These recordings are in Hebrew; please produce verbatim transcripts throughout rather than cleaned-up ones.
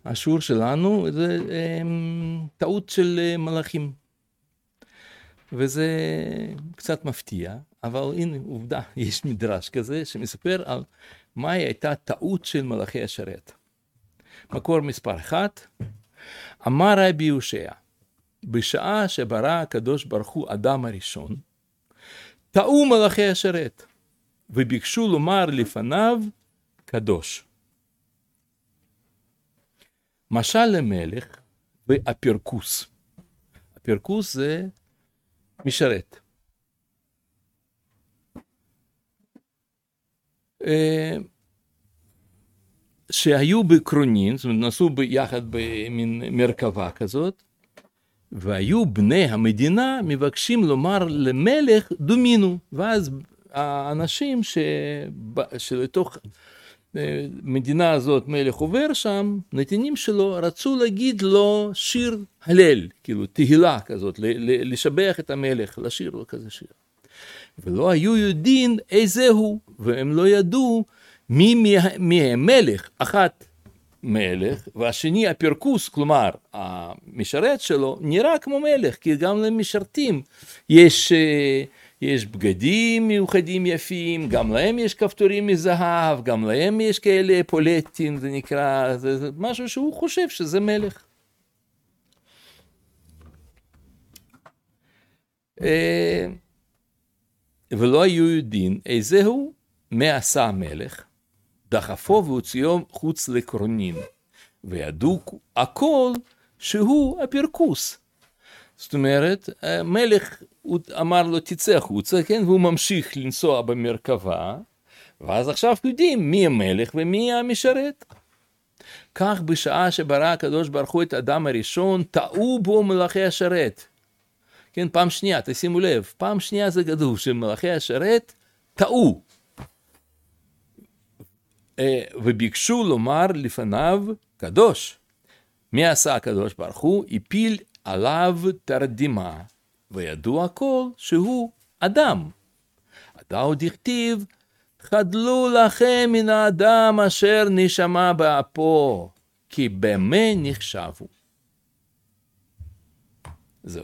השיעור שלנו זה טעות של מלאכים. וזה קצת מפתיע, אבל הנה עובדה, יש מדרש כזה שמספר על מה הייתה טעות של מלאכי השרת. מקור מספר אחת, אמר רבי יושע, בשעה שברא הקדוש ברוך הוא אדם הראשון, טעו מלאכי השרת, וביקשו לומר לפניו קדוש. משל למלך והפרקוס. הפרקוס זה משרת. שהיו בקרונין, זאת אומרת, נסעו ביחד במין מרכבה כזאת, והיו בני המדינה מבקשים לומר למלך דומינו, ואז האנשים ש... שלתוך מדינה הזאת מלך עובר שם, נתינים שלו רצו להגיד לו שיר הלל, כאילו תהילה כזאת, לשבח את המלך, לשיר לו כזה שיר. ולא היו יודעים איזה הוא, והם לא ידעו מי, מי, מי המלך, אחת מלך, והשני הפרקוס, כלומר המשרת שלו, נראה כמו מלך, כי גם למשרתים יש... יש בגדים מיוחדים יפים, גם להם יש כפתורים מזהב, גם להם יש כאלה פולטים, זה נקרא, זה, זה משהו שהוא חושב שזה מלך. ולא היו יודעים איזה הוא, מה עשה המלך, דחפו והוציאו חוץ לקרונין, וידעו הכל שהוא הפרקוס. זאת אומרת, המלך אמר לו תצא חוצה, כן? והוא ממשיך לנסוע במרכבה, ואז עכשיו יודעים מי המלך ומי המשרת. כך בשעה שברא הקדוש ברוך הוא את האדם הראשון, טעו בו מלאכי השרת. כן, פעם שנייה, תשימו לב, פעם שנייה זה כתוב שמלאכי השרת טעו. וביקשו לומר לפניו קדוש. מי עשה הקדוש ברוך הוא? הפיל עליו תרדימה, וידוע הכל שהוא אדם. עתה עוד הכתיב, חדלו לכם מן האדם אשר נשמה באפו, כי במה נחשבו. זהו.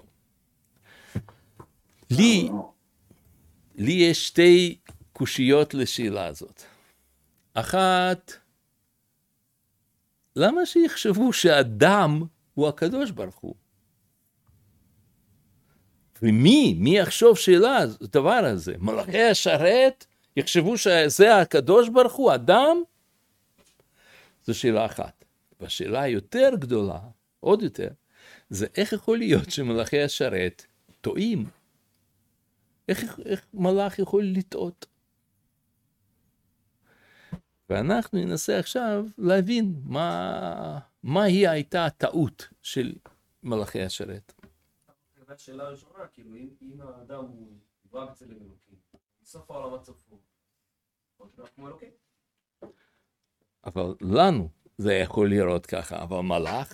לי, לי יש שתי קושיות לשאלה הזאת. אחת, למה שיחשבו שאדם הוא הקדוש ברוך הוא? ומי, מי יחשוב שאלה, הדבר הזה? מלאכי השרת יחשבו שזה הקדוש ברוך הוא, אדם? זו שאלה אחת. והשאלה היותר גדולה, עוד יותר, זה איך יכול להיות שמלאכי השרת טועים? איך, איך מלאך יכול לטעות? ואנחנו ננסה עכשיו להבין מה, מה היא הייתה הטעות של מלאכי השרת. השאלה הראשונה, כאילו, אם, אם האדם הוא נברא בצלם אלוקים, בסוף העולם הצפור, הוא נראה כמו אלוקים. אבל לנו זה יכול לראות ככה, אבל מלאך?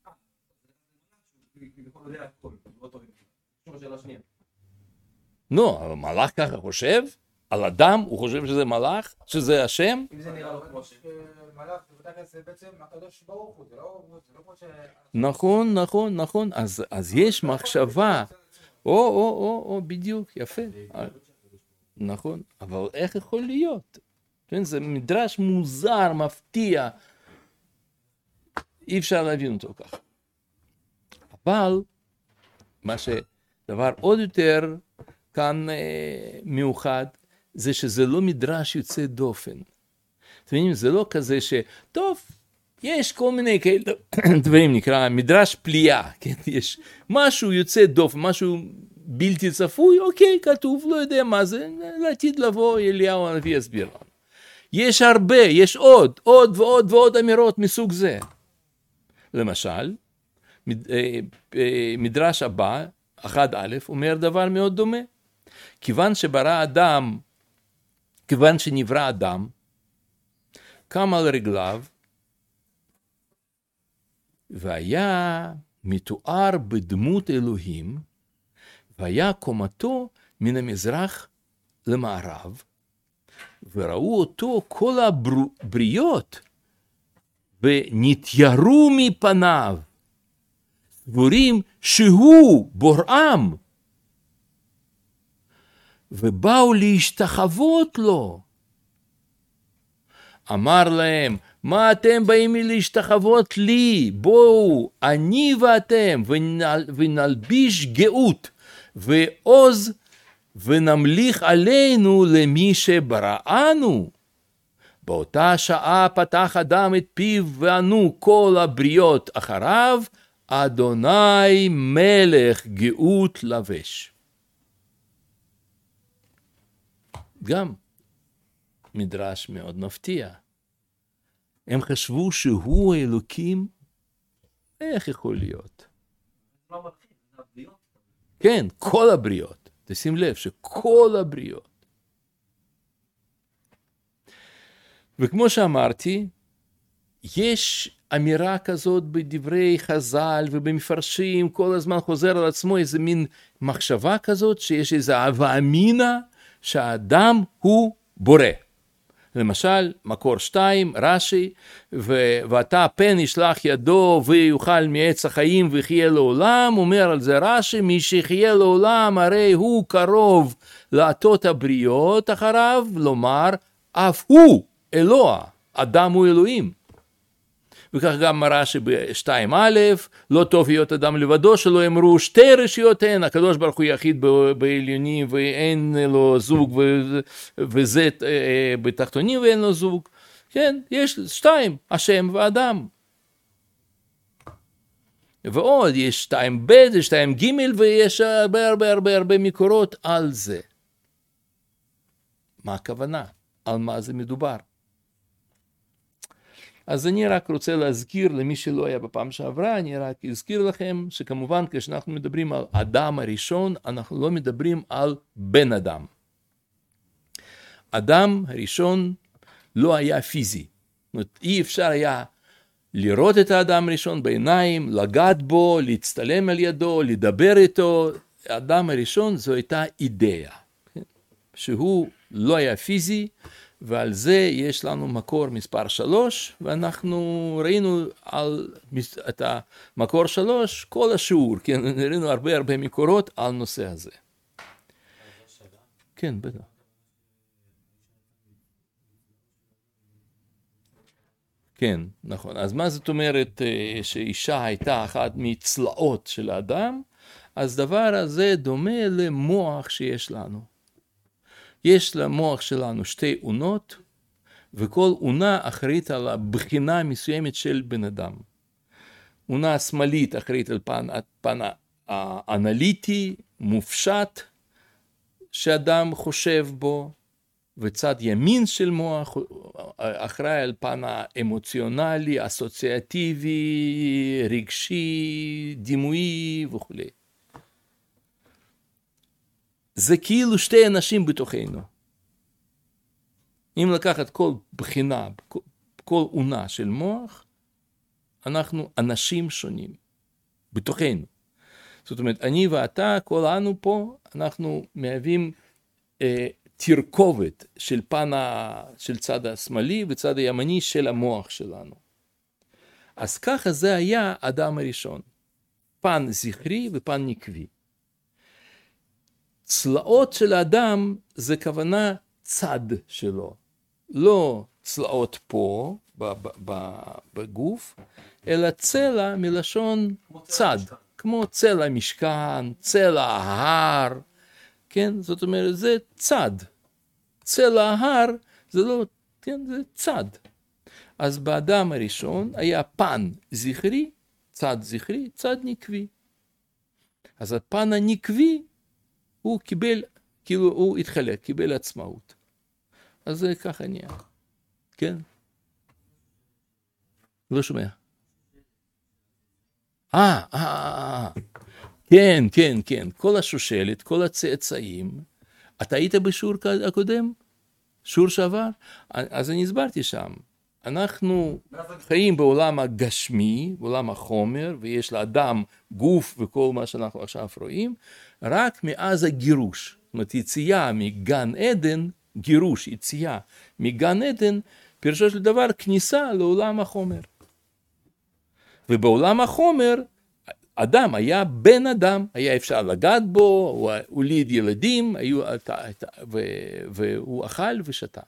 יכול לדעת הכל, לא טוב. שום השאלה השנייה. לא, אבל מלאך ככה חושב? על אדם הוא חושב שזה מלאך? שזה השם? אם זה נראה לו כמו ש... מלאך זה בעצם הקדוש ברוך הוא, זה לא כמו ש... נכון, נכון, נכון. אז, אז יש מחשבה. או, או, או, או, בדיוק, יפה. נכון, אבל איך יכול להיות? זה מדרש מוזר, מפתיע. אי אפשר להבין אותו ככה. אבל, מה שדבר עוד יותר כאן אה, מיוחד, זה שזה לא מדרש יוצא דופן. אתם יודעים, זה לא כזה ש... טוב, יש כל מיני כאלה דברים, נקרא מדרש פליאה, כן? יש משהו יוצא דופן, משהו בלתי צפוי, אוקיי, כתוב, לא יודע מה זה, לעתיד לבוא אליהו הנביא יסביר לנו. יש הרבה, יש עוד, עוד ועוד ועוד אמירות מסוג זה. למשל, מדרש הבא, אחד א', אומר דבר מאוד דומה. כיוון שברא אדם, כיוון שנברא אדם, קם על רגליו, והיה מתואר בדמות אלוהים, והיה קומתו מן המזרח למערב, וראו אותו כל הבריות, ונתיירו מפניו, סבורים שהוא בוראם, ובאו להשתחוות לו. אמר להם, מה אתם באים להשתחוות לי? בואו, אני ואתם, ונל, ונלביש גאות ועוז, ונמליך עלינו למי שבראנו. באותה שעה פתח אדם את פיו, וענו כל הבריות אחריו, אדוני מלך גאות לבש. גם מדרש מאוד מפתיע. הם חשבו שהוא האלוקים, איך יכול להיות? לא מתחיל, זה הבריאות. כן, כל הבריות. תשים לב שכל הבריות. וכמו שאמרתי, יש אמירה כזאת בדברי חז"ל ובמפרשים, כל הזמן חוזר על עצמו איזה מין מחשבה כזאת, שיש איזו הווה אמינא שהאדם הוא בורא. למשל, מקור שתיים, רש"י, ו- ואתה פן ישלח ידו ויוכל מעץ החיים ויחיה לעולם, אומר על זה רש"י, מי שיחיה לעולם הרי הוא קרוב לעתות הבריות אחריו, לומר, אף הוא אלוה, אדם הוא אלוהים. וכך גם רש"י ב-שתיים א', לא טוב להיות אדם לבדו, שלא אמרו שתי רשויות הן, הקדוש ברוך הוא יחיד בעליונים ואין לו זוג, ו- וזה בתחתונים ואין לו זוג. כן, יש שתיים, השם ואדם. ועוד יש שתיים ב', שתיים ג', ויש הרבה הרבה הרבה הרבה מקורות על זה. מה הכוונה? על מה זה מדובר? אז אני רק רוצה להזכיר למי שלא היה בפעם שעברה, אני רק אזכיר לכם שכמובן כשאנחנו מדברים על אדם הראשון, אנחנו לא מדברים על בן אדם. אדם הראשון לא היה פיזי. זאת אומרת, אי אפשר היה לראות את האדם הראשון בעיניים, לגעת בו, להצטלם על ידו, לדבר איתו. האדם הראשון זו הייתה אידאה, שהוא לא היה פיזי, ועל זה יש לנו מקור מספר שלוש, ואנחנו ראינו על את המקור שלוש, כל השיעור, כן, ראינו הרבה הרבה מקורות על נושא הזה. כן, בטח. כן, נכון. אז מה זאת אומרת שאישה הייתה אחת מצלעות של האדם? אז דבר הזה דומה למוח שיש לנו. יש למוח שלנו שתי אונות, וכל אונה אחראית על הבחינה מסוימת של בן אדם. אונה שמאלית אחראית על פן, פן האנליטי, מופשט, שאדם חושב בו, וצד ימין של מוח אחראי על פן האמוציונלי, אסוציאטיבי, רגשי, דימוי וכו'. זה כאילו שתי אנשים בתוכנו. אם לקחת כל בחינה, כל, כל עונה של מוח, אנחנו אנשים שונים בתוכנו. זאת אומרת, אני ואתה, כל אנו פה, אנחנו מהווים אה, תרכובת של פן ה, של צד השמאלי וצד הימני של המוח שלנו. אז ככה זה היה האדם הראשון. פן זכרי ופן נקבי. צלעות של האדם זה כוונה צד שלו. לא צלעות פה בגוף, אלא צלע מלשון צד. כמו צלע משכן, צלע ההר, כן? זאת אומרת, זה צד. צלע ההר זה לא, כן? זה צד. אז באדם הראשון היה פן זכרי, צד זכרי, צד נקבי. אז הפן הנקבי הוא קיבל, כאילו הוא התחלק, קיבל עצמאות. אז זה ככה נהיה. כן? לא שומע. אה, אה, אה, כן, כן, כן. כל השושלת, כל הצאצאים. אתה היית בשיעור הקודם? שיעור שעבר? אז אני הסברתי שם. אנחנו חיים בעולם הגשמי, בעולם החומר, ויש לאדם גוף וכל מה שאנחנו עכשיו רואים, רק מאז הגירוש. זאת אומרת, יציאה מגן עדן, גירוש, יציאה מגן עדן, פירושו של דבר כניסה לעולם החומר. ובעולם החומר, אדם היה בן אדם, היה אפשר לגעת בו, הוא הוליד ילדים, היו, ו, והוא אכל ושתה.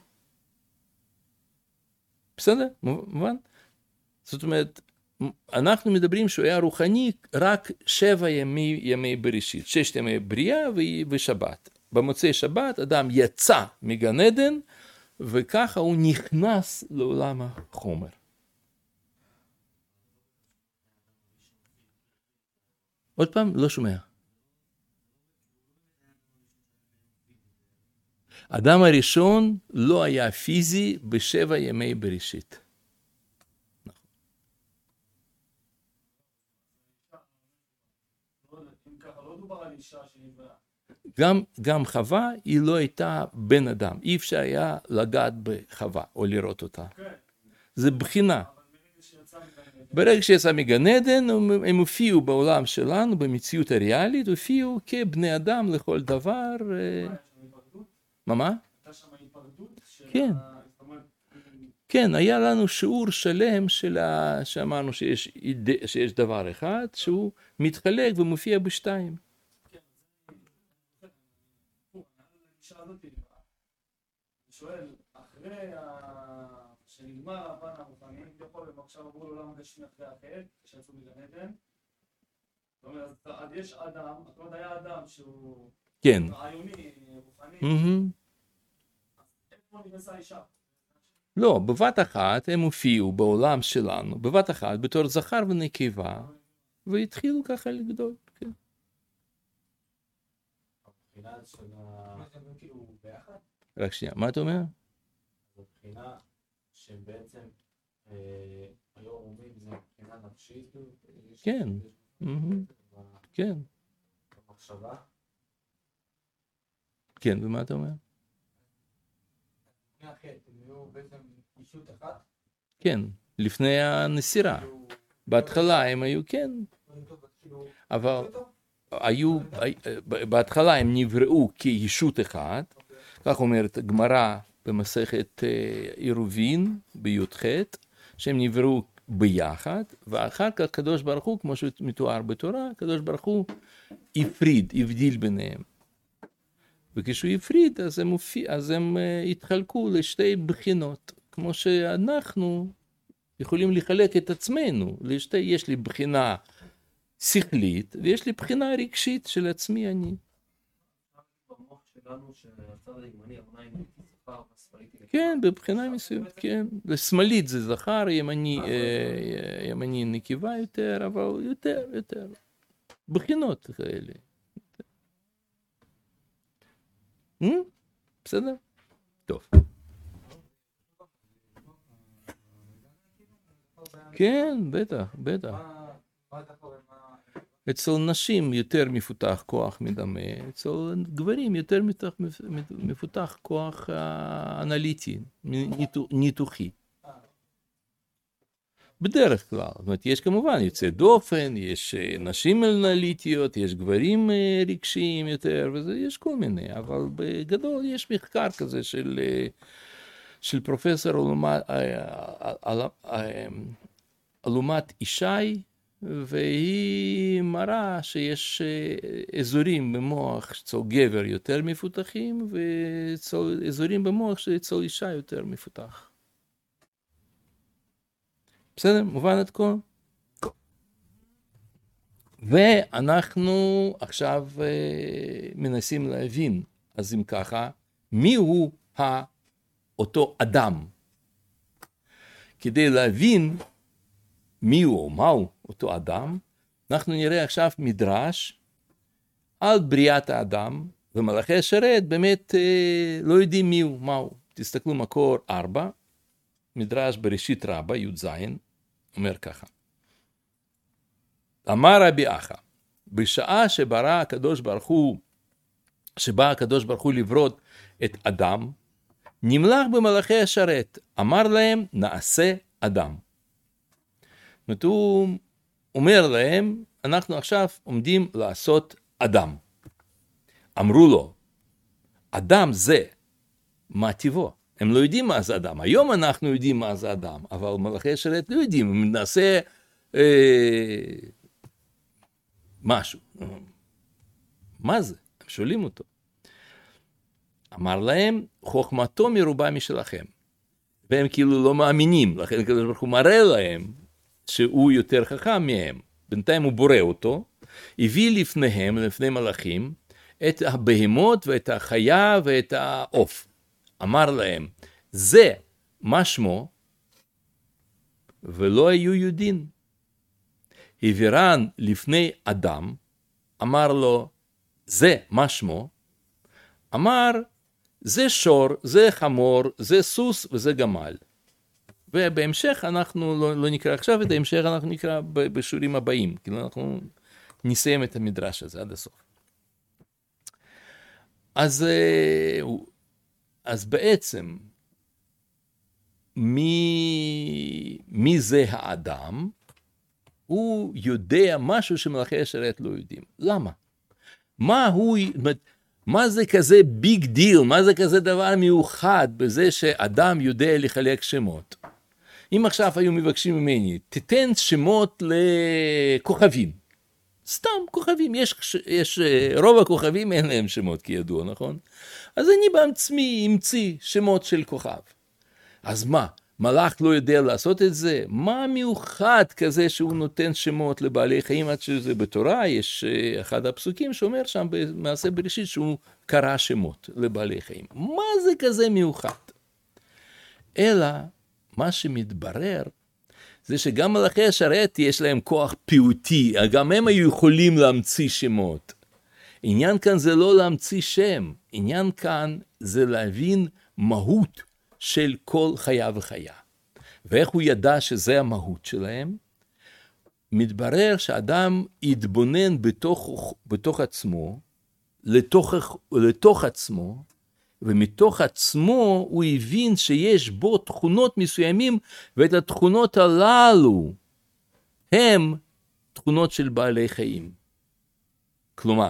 בסדר? מובן? זאת אומרת, אנחנו מדברים שהוא היה רוחני רק שבע ימי, ימי בראשית, ששת ימי בריאה ושבת. במוצאי שבת אדם יצא מגן עדן, וככה הוא נכנס לעולם החומר. עוד פעם, לא שומע. אדם הראשון לא היה פיזי בשבע ימי בראשית. גם, גם חווה היא לא הייתה בן אדם. אי אפשר היה לגעת בחווה או לראות אותה. זה בחינה. ברגע שיצא מגן עדן, הם הופיעו בעולם שלנו, במציאות הריאלית, הופיעו כבני אדם לכל דבר. מה, מה? כן. כן, היה לנו שיעור שלם של ה... שאמרנו שיש, שיש דבר אחד, שהוא מתחלק ומופיע בשתיים. שואל, אחרי שנגמר הפן הרוחני, יכול הם עכשיו עברו לעולם הגשמי אחרי החטא, כשיצאו מגן עדן. זאת אומרת, אז יש אדם, זאת אומרת, היה אדם שהוא רעיוני, רוחני, איפה נכנסה אישה? לא, בבת אחת הם הופיעו בעולם שלנו, בבת אחת, בתור זכר ונקבה, והתחילו ככה לגדול. כן. הבחינה של ה... כאילו ביחד? רק שנייה, מה אתה אומר? הבחינה שבעצם היו אומרים, זה מבחינה נפשית? כן, כן. במחשבה? כן, ומה אתה אומר? לפני החטא, הם היו בעצם אישות אחת? כן, לפני הנסירה. בהתחלה הם היו, כן. אבל היו, בהתחלה הם נבראו כישות אחת, כך אומרת גמרא במסכת עירובין בי"ח, שהם נבראו ביחד, ואחר כך קדוש ברוך הוא, כמו שמתואר בתורה, קדוש ברוך הוא הפריד, הבדיל ביניהם. וכשהוא הפריד, אז הם, הופיע, אז הם התחלקו לשתי בחינות, כמו שאנחנו יכולים לחלק את עצמנו, לשתי, יש לי בחינה שכלית, ויש לי בחינה רגשית של עצמי אני. כן, בבחינה מסוימת, כן. שמאלית זה זכר, ימני, ימני נקבה יותר, אבל יותר, יותר. בחינות כאלה. בסדר? טוב. כן, בטח, בטח. אצל נשים יותר מפותח כוח מדמה, אצל גברים יותר מפותח כוח אנליטי, ניתוחי. בדרך כלל, זאת אומרת, יש כמובן יוצא דופן, יש נשים אנליטיות, יש גברים רגשיים יותר, וזה, יש כל מיני, אבל בגדול יש מחקר כזה של, של פרופסור אלומת ישי, והיא מראה שיש אזורים במוח שאצל גבר יותר מפותחים, ואזורים במוח שאצל אישה יותר מפותח. בסדר? מובן עד כה? ואנחנו עכשיו מנסים להבין, אז אם ככה, מי הוא אותו אדם? כדי להבין מי הוא או מהו אותו אדם, אנחנו נראה עכשיו מדרש על בריאת האדם, ומלאכי השרת באמת לא יודעים מי הוא, מהו. תסתכלו מקור ארבע, מדרש בראשית רבה, י"ז, אומר ככה. אמר רבי אחא, בשעה שברא הקדוש ברוך הוא, שבא הקדוש ברוך הוא לברות את אדם, נמלך במלאכי השרת, אמר להם, נעשה אדם. זאת אומרת, הוא אומר להם, אנחנו עכשיו עומדים לעשות אדם. אמרו לו, אדם זה, מה טיבו? הם לא יודעים מה זה אדם. היום אנחנו יודעים מה זה אדם, אבל מלאכי השרת לא יודעים. אם נעשה אה, משהו. מה זה? הם שואלים אותו. אמר להם, חוכמתו מרובה משלכם. והם כאילו לא מאמינים, לכן הקדוש ברוך הוא מראה להם שהוא יותר חכם מהם. בינתיים הוא בורא אותו, הביא לפניהם, לפני מלאכים, את הבהמות ואת החיה ואת העוף. אמר להם, זה מה שמו, ולא היו יודעים. העבירן לפני אדם, אמר לו, זה מה שמו, אמר, זה שור, זה חמור, זה סוס וזה גמל. ובהמשך אנחנו לא, לא נקרא עכשיו, את ההמשך אנחנו נקרא בשיעורים הבאים, כאילו אנחנו נסיים את המדרש הזה עד הסוף. אז, אז בעצם, מי, מי זה האדם? הוא יודע משהו שמלאכי השרת לא יודעים. למה? מה הוא, מה זה כזה ביג דיל? מה זה כזה דבר מיוחד בזה שאדם יודע לחלק שמות? אם עכשיו היו מבקשים ממני, תתן שמות לכוכבים. סתם כוכבים, יש, יש, רוב הכוכבים אין להם שמות כידוע, נכון? אז אני בעצמי אמציא שמות של כוכב. אז מה? מלאך לא יודע לעשות את זה? מה מיוחד כזה שהוא נותן שמות לבעלי חיים? עד שזה בתורה, יש אחד הפסוקים שאומר שם במעשה בראשית שהוא קרא שמות לבעלי חיים. מה זה כזה מיוחד? אלא מה שמתברר זה שגם מלאכי השרת יש להם כוח פיוטי, גם הם היו יכולים להמציא שמות. עניין כאן זה לא להמציא שם, עניין כאן זה להבין מהות של כל חיה וחיה. ואיך הוא ידע שזה המהות שלהם? מתברר שאדם יתבונן בתוך, בתוך עצמו, לתוך, לתוך עצמו, ומתוך עצמו הוא הבין שיש בו תכונות מסוימים, ואת התכונות הללו הם תכונות של בעלי חיים. כלומר,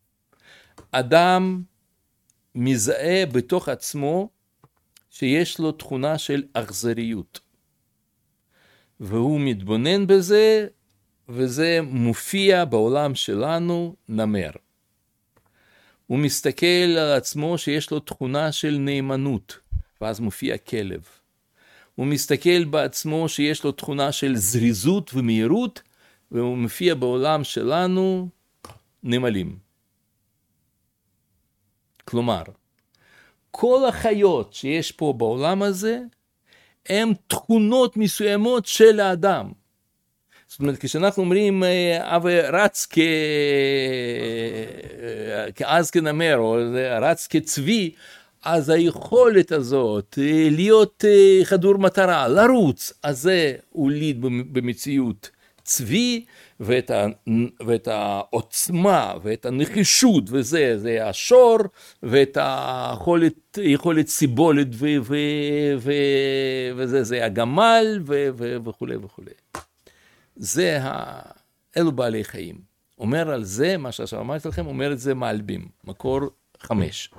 אדם מזהה בתוך עצמו שיש לו תכונה של אכזריות. והוא מתבונן בזה, וזה מופיע בעולם שלנו נמר. הוא מסתכל על עצמו שיש לו תכונה של נאמנות, ואז מופיע כלב. הוא מסתכל בעצמו שיש לו תכונה של זריזות ומהירות, והוא מופיע בעולם שלנו נמלים. כלומר, כל החיות שיש פה בעולם הזה, הן תכונות מסוימות של האדם. זאת אומרת, כשאנחנו אומרים, אבא רץ כ... כעז כנמר, או רץ כצבי, אז היכולת הזאת, להיות חדור מטרה, לרוץ, אז זה הוליד במציאות צבי, ואת, ה... ואת העוצמה, ואת הנחישות, וזה, זה השור, ואת היכולת, יכולת סיבולת, ו... ו... ו... וזה, זה הגמל, ו... ו... וכו' וכו'. זה ה... אלו בעלי חיים. אומר על זה, מה שעכשיו אמרתי לכם, אומר את זה מעלבים, מקור חמש.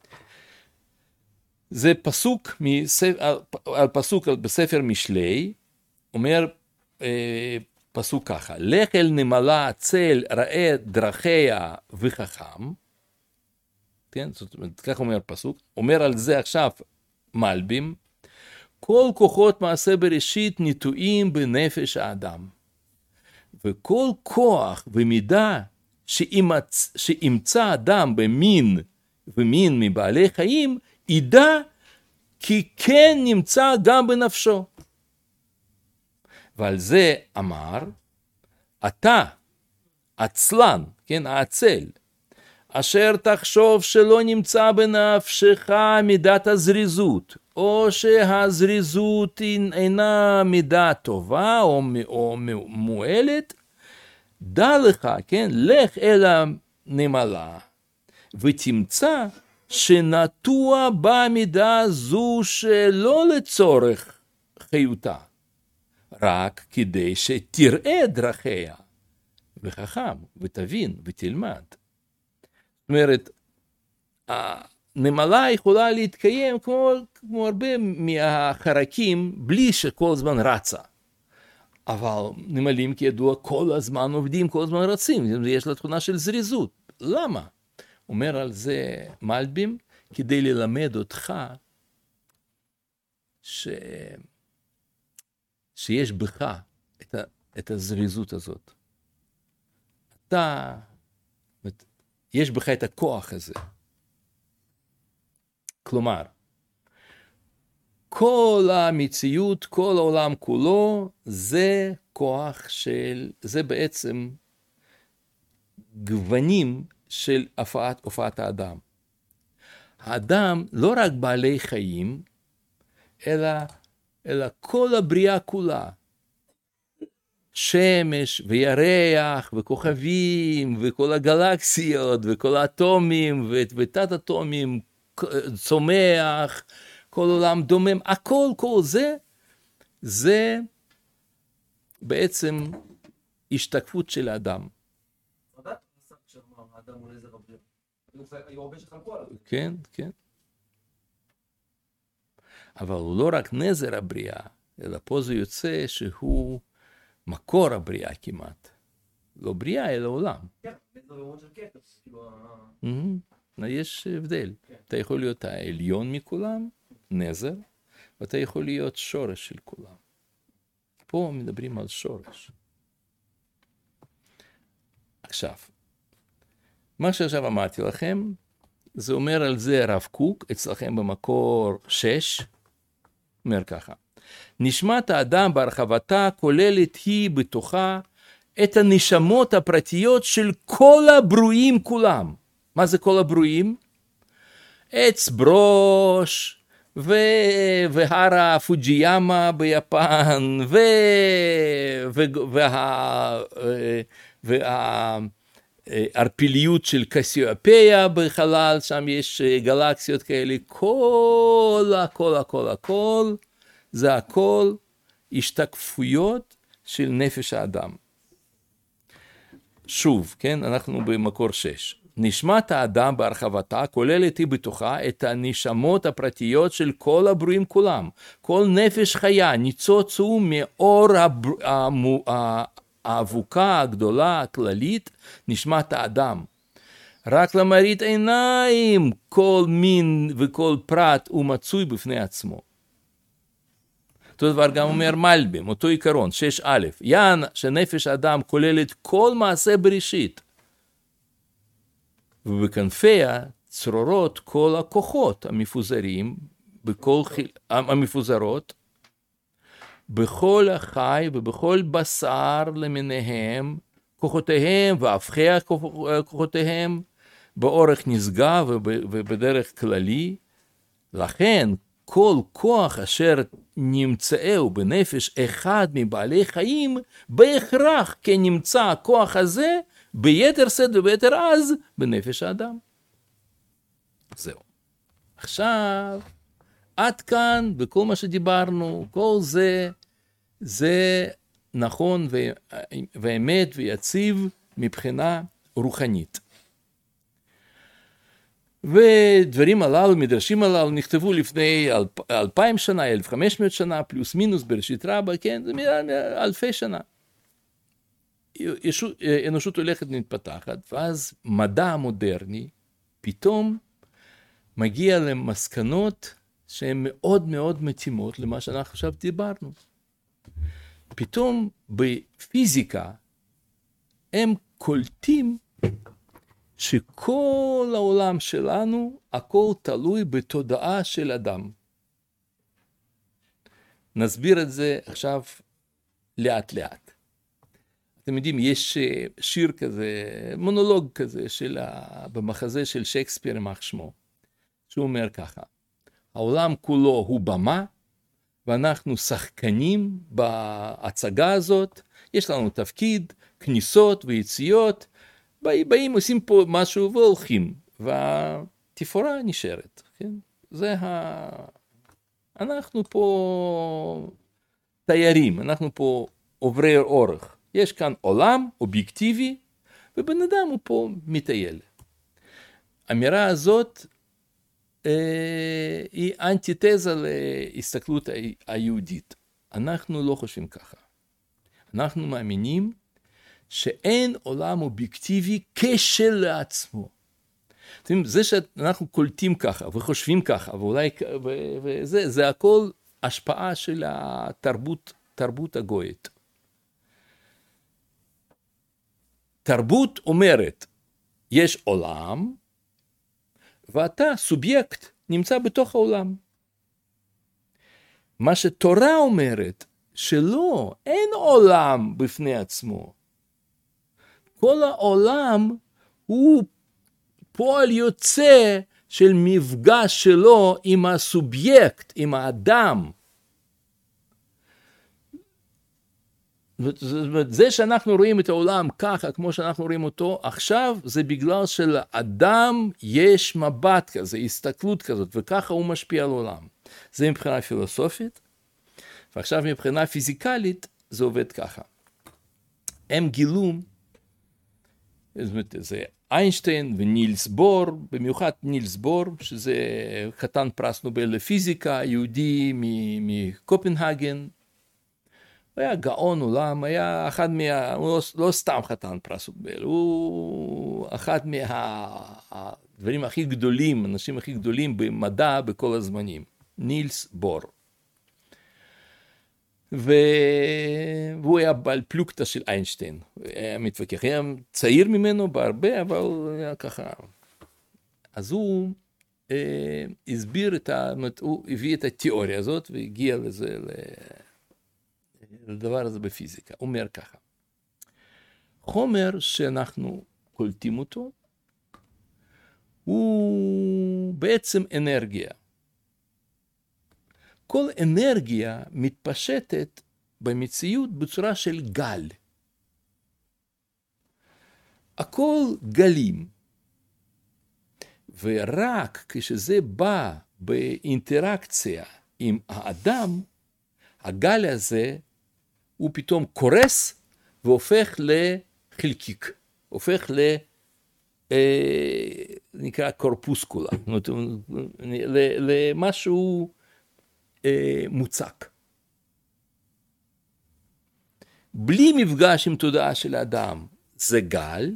זה פסוק, מספר, על, על פסוק בספר משלי, אומר אה, פסוק ככה, לך אל נמלה צל ראה דרכיה וחכם, כן? זאת אומרת, כך אומר פסוק, אומר על זה עכשיו מעלבים, כל כוחות מעשה בראשית נטועים בנפש האדם. וכל כוח ומידה שאימצ, שאימצא אדם במין ומין מבעלי חיים, ידע כי כן נמצא גם בנפשו. ועל זה אמר, אתה, עצלן, כן, העצל, אשר תחשוב שלא נמצא בנפשך מידת הזריזות, או שהזריזות אינה מידה טובה או, או מועלת, דע לך, כן, לך אל הנמלה, ותמצא שנטוע במידה זו שלא לצורך חיותה, רק כדי שתראה דרכיה, וחכם, ותבין, ותלמד. זאת אומרת, הנמלה יכולה להתקיים כמו, כמו הרבה מהחרקים, בלי שכל זמן רצה. אבל נמלים כידוע כל הזמן עובדים, כל הזמן רצים, יש לה תכונה של זריזות. למה? אומר על זה מלבים, כדי ללמד אותך ש... שיש בך את, ה... את הזריזות הזאת. אתה, יש בך את הכוח הזה. כלומר, כל המציאות, כל העולם כולו, זה כוח של, זה בעצם גוונים של הופעת, הופעת האדם. האדם לא רק בעלי חיים, אלא, אלא כל הבריאה כולה. שמש וירח וכוכבים וכל הגלקסיות וכל האטומים ותת אטומים, צומח, כל עולם דומם, הכל, כל זה, זה בעצם השתקפות של האדם. כן, כן. אבל הוא לא רק נזר הבריאה, אלא פה זה יוצא שהוא מקור הבריאה כמעט. לא בריאה, אלא עולם. כן, נזר במובן של כתר, כאילו... יש הבדל. אתה יכול להיות העליון מכולם, נזר, ואתה יכול להיות שורש של כולם. פה מדברים על שורש. עכשיו, מה שעכשיו אמרתי לכם, זה אומר על זה רב קוק, אצלכם במקור שש, אומר ככה, נשמת האדם בהרחבתה כוללת היא בתוכה את הנשמות הפרטיות של כל הברואים כולם. מה זה כל הברואים? עץ ברוש, ו... והרה פוג'יאמה ביפן, ו... ו... וה... וה... ארפיליות של קסיופיה בחלל, שם יש גלקסיות כאלה, כל הכל הכל הכל, זה הכל השתקפויות של נפש האדם. שוב, כן, אנחנו במקור שש. נשמת האדם בהרחבתה כוללת היא בתוכה את הנשמות הפרטיות של כל הברואים כולם. כל נפש חיה ניצוצו מאור הבר... המו... האבוקה הגדולה הכללית, נשמת האדם. רק למראית עיניים כל מין וכל פרט הוא מצוי בפני עצמו. אותו דבר גם אומר מלבים, אותו עיקרון, שש א', יען שנפש האדם כוללת כל מעשה בראשית. ובכנפיה צרורות כל הכוחות המפוזרים, בכל חיל... המפוזרות, בכל החי ובכל בשר למיניהם, כוחותיהם והפכי כוחותיהם, באורך נשגב ובדרך כללי. לכן כל כוח אשר נמצאו בנפש אחד מבעלי חיים, בהכרח כן נמצא הכוח הזה ביתר שאת וביתר עז בנפש האדם. זהו. עכשיו, עד כאן, בכל מה שדיברנו, כל זה, זה נכון ואמת ויציב מבחינה רוחנית. ודברים הללו, מדרשים הללו, נכתבו לפני אלפ, אלפיים שנה, אלף וחמש מאות שנה, פלוס מינוס בראשית רבה, כן, זה אלפי שנה. אנושות הולכת ומתפתחת, ואז מדע המודרני פתאום מגיע למסקנות שהן מאוד מאוד מתאימות למה שאנחנו עכשיו דיברנו. פתאום בפיזיקה הם קולטים שכל העולם שלנו, הכל תלוי בתודעה של אדם. נסביר את זה עכשיו לאט לאט. אתם יודעים, יש שיר כזה, מונולוג כזה, של, במחזה של שייקספיר, יימח שמו, שהוא אומר ככה, העולם כולו הוא במה, ואנחנו שחקנים בהצגה הזאת, יש לנו תפקיד, כניסות ויציאות, באים, עושים פה משהו והולכים, והתפאורה נשארת, כן? זה ה... אנחנו פה תיירים, אנחנו פה עוברי אורח. יש כאן עולם אובייקטיבי, ובן אדם הוא פה מטייל. האמירה הזאת אה, היא אנטיתזה להסתכלות היהודית. אנחנו לא חושבים ככה. אנחנו מאמינים שאין עולם אובייקטיבי כשלעצמו. זה שאנחנו קולטים ככה וחושבים ככה, ואולי, וזה, זה הכל השפעה של התרבות, תרבות הגויית. תרבות אומרת, יש עולם, ואתה סובייקט, נמצא בתוך העולם. מה שתורה אומרת, שלא, אין עולם בפני עצמו. כל העולם הוא פועל יוצא של מפגש שלו עם הסובייקט, עם האדם. זה שאנחנו רואים את העולם ככה, כמו שאנחנו רואים אותו עכשיו, זה בגלל שלאדם יש מבט כזה, הסתכלות כזאת, וככה הוא משפיע על העולם. זה מבחינה פילוסופית, ועכשיו מבחינה פיזיקלית זה עובד ככה. הם גילו, זאת אומרת, זה איינשטיין ונילס בור, במיוחד נילס בור, שזה חתן פרס נובל לפיזיקה, יהודי מקופנהגן, הוא היה גאון עולם, היה אחד מה... הוא לא, לא סתם חתן פרס נובל, הוא אחד מהדברים הכי גדולים, אנשים הכי גדולים במדע בכל הזמנים, נילס בור. והוא היה בעל פלוגתא של איינשטיין, היה מתווכח, היה צעיר ממנו בהרבה, אבל היה ככה. אז הוא אה, הסביר את ה... הוא הביא את התיאוריה הזאת, והגיע לזה, לדבר הזה בפיזיקה. הוא אומר ככה, חומר שאנחנו קולטים אותו, הוא בעצם אנרגיה. כל אנרגיה מתפשטת במציאות בצורה של גל. הכל גלים. ורק כשזה בא באינטראקציה עם האדם, הגל הזה הוא פתאום קורס והופך לחלקיק. הופך ל... נקרא קורפוסקולה. למשהו... מוצק. בלי מפגש עם תודעה של האדם, זה גל,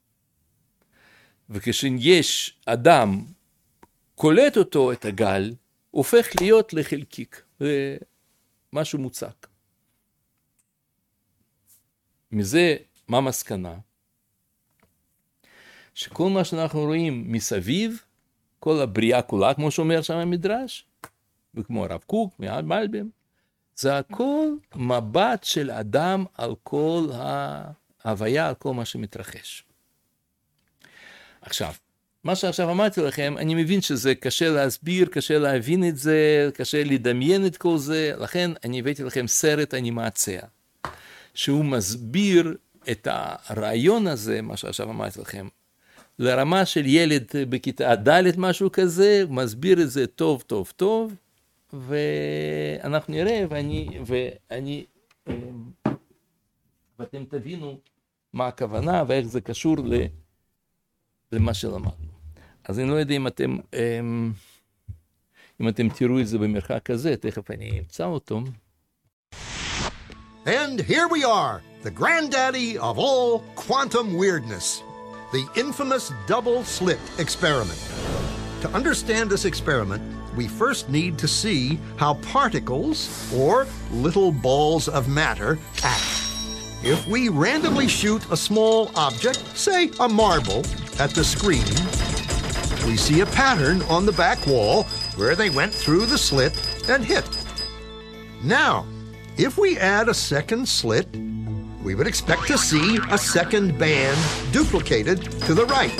וכשיש אדם קולט אותו, את הגל, הופך להיות לחלקיק, משהו מוצק. מזה, מה מסקנה? שכל מה שאנחנו רואים מסביב, כל הבריאה כולה, כמו שאומר שם המדרש, וכמו הרב קוק, מהמלבים, זה הכל מבט של אדם על כל ההוויה, על כל מה שמתרחש. עכשיו, מה שעכשיו אמרתי לכם, אני מבין שזה קשה להסביר, קשה להבין את זה, קשה לדמיין את כל זה, לכן אני הבאתי לכם סרט אנימציה, שהוא מסביר את הרעיון הזה, מה שעכשיו אמרתי לכם, לרמה של ילד בכיתה ד' משהו כזה, מסביר את זה טוב, טוב, טוב, ואנחנו נראה, ואני, ואני, ואתם תבינו מה הכוונה ואיך זה קשור למה שלמדנו. אז אני לא יודע אם אתם, אם אתם תראו את זה במרחק כזה, תכף אני אמצא אותו. And here we are, the granddaddy of all quantum weirdness, the infamous double slit experiment. To understand this experiment, we first need to see how particles, or little balls of matter, act. If we randomly shoot a small object, say a marble, at the screen, we see a pattern on the back wall where they went through the slit and hit. Now, if we add a second slit, we would expect to see a second band duplicated to the right.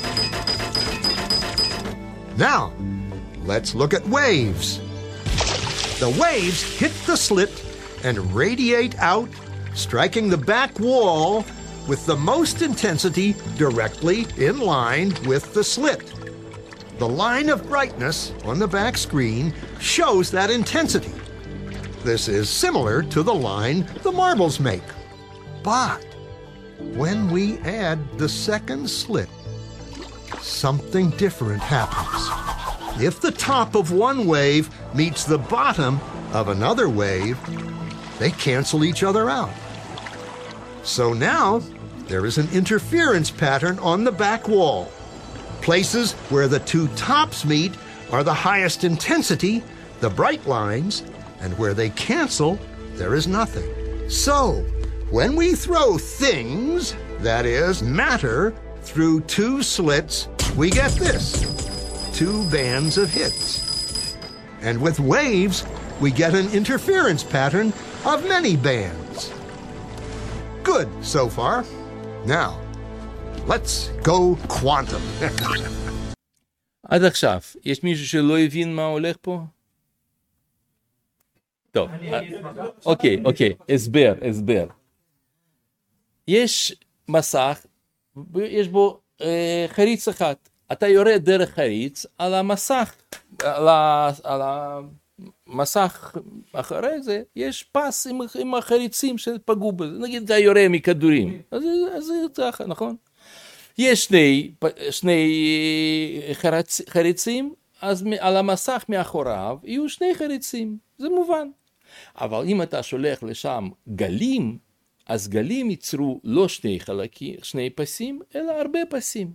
Now, let's look at waves. The waves hit the slit and radiate out, striking the back wall with the most intensity directly in line with the slit. The line of brightness on the back screen shows that intensity. This is similar to the line the marbles make. But when we add the second slit, something different happens. If the top of one wave meets the bottom of another wave, they cancel each other out. So now there is an interference pattern on the back wall. Places where the two tops meet are the highest intensity, the bright lines, and where they cancel, there is nothing. So, when we throw things, that is, matter, through two slits, we get this, two bands of hits. And with waves, we get an interference pattern of many bands. Good so far. Now, let's go quantum. עד עכשיו, יש מישהו שלא הבין מה הולך פה? טוב, אוקיי, אוקיי, הסבר, הסבר. יש מסך, יש בו אה, חריץ אחד. אתה יורד דרך חריץ על המסך, על, ה, על המסך אחרי זה, יש פס עם, עם החריצים שפגעו בזה. נגיד, אתה יורה מכדורים, אז, אז זה ככה, נכון? יש שני, שני חרצ, חריצים, אז על המסך מאחוריו יהיו שני חריצים, זה מובן. אבל אם אתה שולח לשם גלים, אז גלים ייצרו לא שני חלקים, שני פסים, אלא הרבה פסים.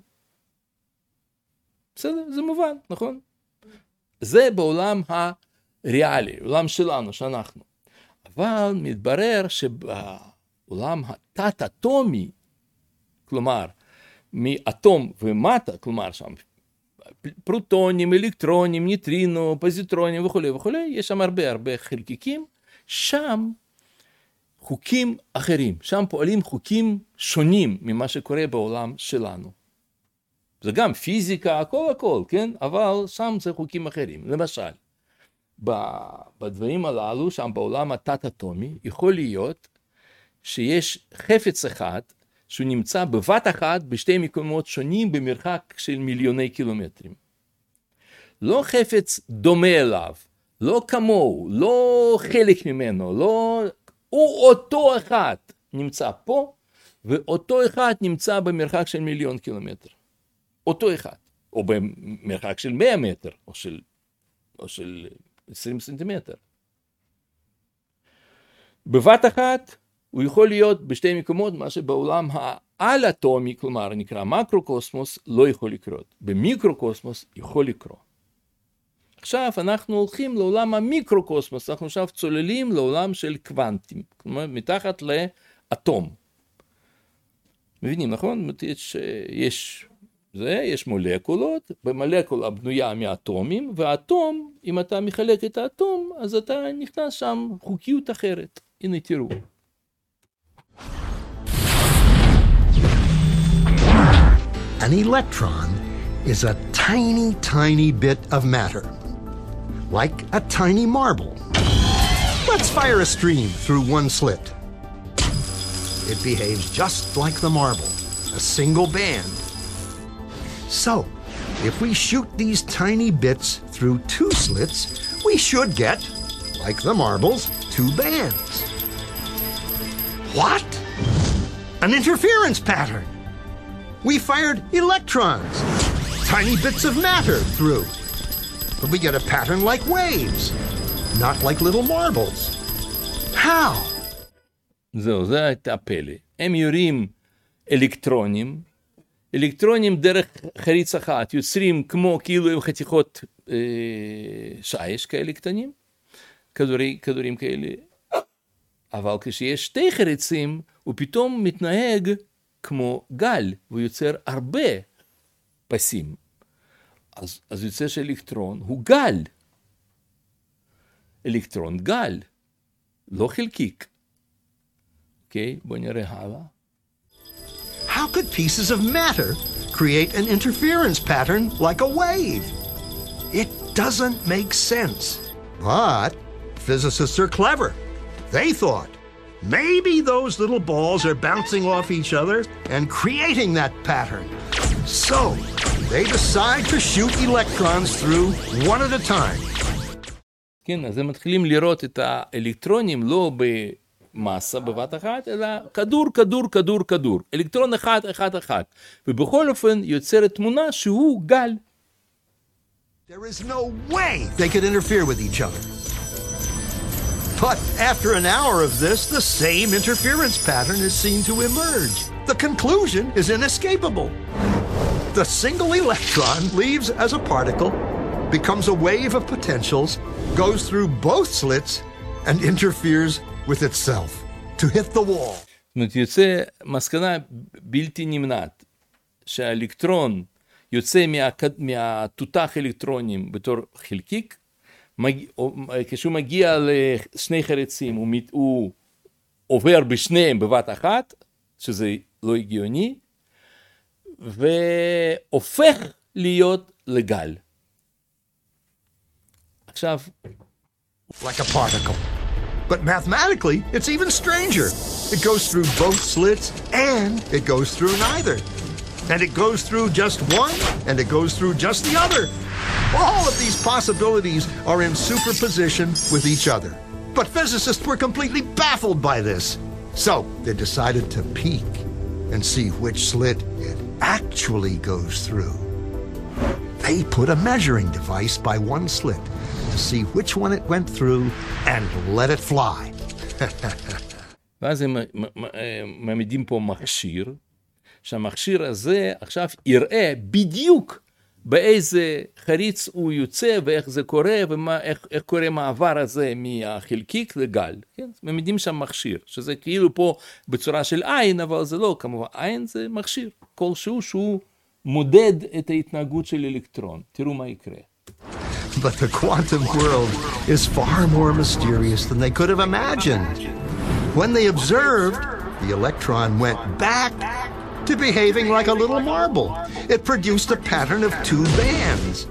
בסדר? זה מובן, נכון? זה בעולם הריאלי, עולם שלנו, שאנחנו. אבל מתברר שבעולם התת-אטומי, כלומר, מאטום ומטה, כלומר שם, פרוטונים, אלקטרונים, ניטרינו, פוזיטרונים וכו' וכו', יש שם הרבה הרבה חלקיקים, שם חוקים אחרים, שם פועלים חוקים שונים ממה שקורה בעולם שלנו. זה גם פיזיקה, הכל הכל, כן? אבל שם זה חוקים אחרים. למשל, בדברים הללו, שם בעולם התת-אטומי, יכול להיות שיש חפץ אחד, שהוא נמצא בבת אחת בשתי מקומות שונים במרחק של מיליוני קילומטרים. לא חפץ דומה אליו, לא כמוהו, לא חלק ממנו, לא... הוא אותו אחד נמצא פה, ואותו אחד נמצא במרחק של מיליון קילומטר. אותו אחד, או במרחק של מאה מטר, או של, או של עשרים סנטימטר. בבת אחת, הוא יכול להיות בשתי מקומות, מה שבעולם העל-אטומי, כלומר נקרא מקרו-קוסמוס, לא יכול לקרות. במיקרו-קוסמוס יכול לקרות. עכשיו אנחנו הולכים לעולם המיקרו-קוסמוס, אנחנו עכשיו צוללים לעולם של קוונטים, כלומר מתחת לאטום. מבינים, נכון? יש, יש, זה, יש מולקולות, במולקולה בנויה מאטומים, והאטום, אם אתה מחלק את האטום, אז אתה נכנס שם חוקיות אחרת. הנה תראו. An electron is a tiny, tiny bit of matter, like a tiny marble. Let's fire a stream through one slit. It behaves just like the marble, a single band. So, if we shoot these tiny bits through two slits, we should get, like the marbles, two bands. What? An interference pattern! We fired electrons, tiny bits of matter through. But we get a pattern like waves, not like little marbles. How? זהו, זה הייתה פלא. הם יורים אלקטרונים, אלקטרונים דרך חריץ אחת יוצרים כמו כאילו הם חתיכות אה, שיש כאלה קטנים, כדורי, כדורים כאלה. אבל כשיש שתי חריצים, הוא פתאום מתנהג כמו גל, והוא יוצר הרבה פסים. אז, אז יוצא שאלקטרון הוא גל. אלקטרון גל, לא חלקיק. אוקיי, בוא נראה הלאה. How could pieces of matter create an interference pattern like a wave? It doesn't make sense. But physicists are clever. They thought, maybe those little balls are bouncing off each other and creating that pattern. So, they decide to shoot electrons through one at a time. כן, אז הם מתחילים לראות את האלקטרונים לא במסה בבת אחת, אלא כדור, כדור, כדור, כדור. אלקטרון אחד, אחד, אחד. ובכל אופן יוצרת תמונה שהוא גל. There is no way they could interfere with each other. But after an hour of this, the same interference pattern is seen to emerge. The conclusion is inescapable. The single electron leaves as a particle, becomes a wave of potentials, goes through both slits, and interferes with itself to hit the wall. זאת אומרת, יוצא מסקנה בלתי נמנעת, שהאלקטרון יוצא מהתותח אלקטרונים בתור חלקיק, כשהוא מגיע לשני חרצים, הוא, הוא עובר בשניהם בבת אחת, שזה לא הגיוני, והופך להיות לגל. עכשיו... Like a particle. But mathematically, it's even stranger. It goes through both slits and it goes through neither. And it goes through just one and it goes through just the other. All of these possibilities are in superposition with each other. But physicists were completely baffled by this. So they decided to peek and see which slit it actually goes through. They put a measuring device by one slit to see which one it went through and let it fly. ואז הם מעמידים פה מכשיר, שהמכשיר הזה עכשיו יראה בדיוק באיזה חריץ הוא יוצא ואיך זה קורה ואיך איך קורה מעבר הזה מהחלקיק לגל. כן? מעמידים שם מכשיר, שזה כאילו פה בצורה של עין, אבל זה לא, כמובן, עין זה מכשיר, כלשהו שהוא מודד את ההתנהגות של אלקטרון. תראו מה יקרה. But the quantum world is far more mysterious than they could have imagined. When they observed, the electron went back to behaving like a little marble. It produced a pattern of two bands.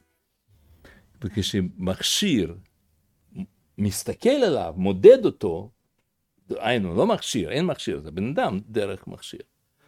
וכשמכשיר מסתכל עליו, מודד אותו, היינו, לא מכשיר, אין מכשיר, זה בן אדם דרך מכשיר.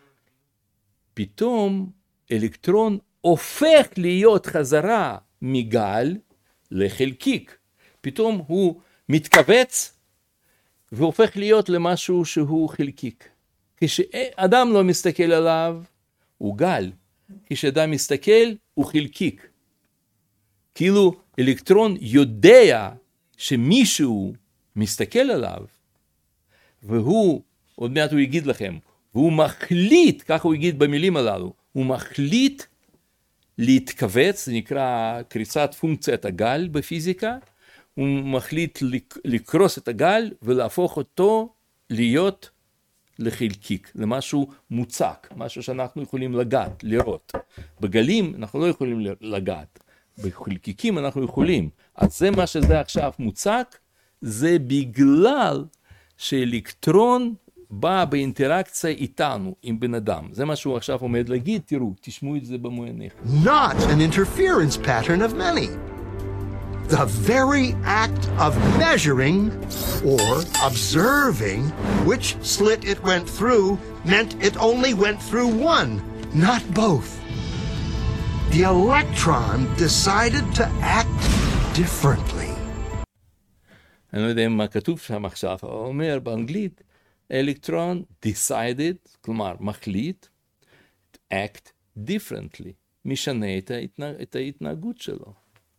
פתאום אלקטרון הופך להיות חזרה מגל לחלקיק. פתאום הוא מתכווץ והופך להיות למשהו שהוא חלקיק. כשאדם לא מסתכל עליו, הוא גל. כשאדם מסתכל, הוא חלקיק. כאילו אלקטרון יודע שמישהו מסתכל עליו, והוא, עוד מעט הוא יגיד לכם, והוא מחליט, ככה הוא יגיד במילים הללו, הוא מחליט להתכווץ, זה נקרא קריצת פונקציית הגל בפיזיקה, הוא מחליט לקרוס את הגל ולהפוך אותו להיות לחלקיק, למשהו מוצק, משהו שאנחנו יכולים לגעת, לראות. בגלים אנחנו לא יכולים לגעת, בחלקיקים אנחנו יכולים. אז זה מה שזה עכשיו מוצק, זה בגלל שאלקטרון בא באינטראקציה איתנו, עם בן אדם. זה מה שהוא עכשיו עומד להגיד, תראו, תשמעו את זה במו עיניך. Not an interference pattern of many. The very act of measuring or observing which slit it went through meant it only went through one, not both. The electron decided to act differently. אני לא יודע מה כתוב שם עכשיו, אבל אומר באנגלית, אלקטרון decided, כלומר מחליט, act differently, משנה את, ההתנה, את ההתנהגות שלו.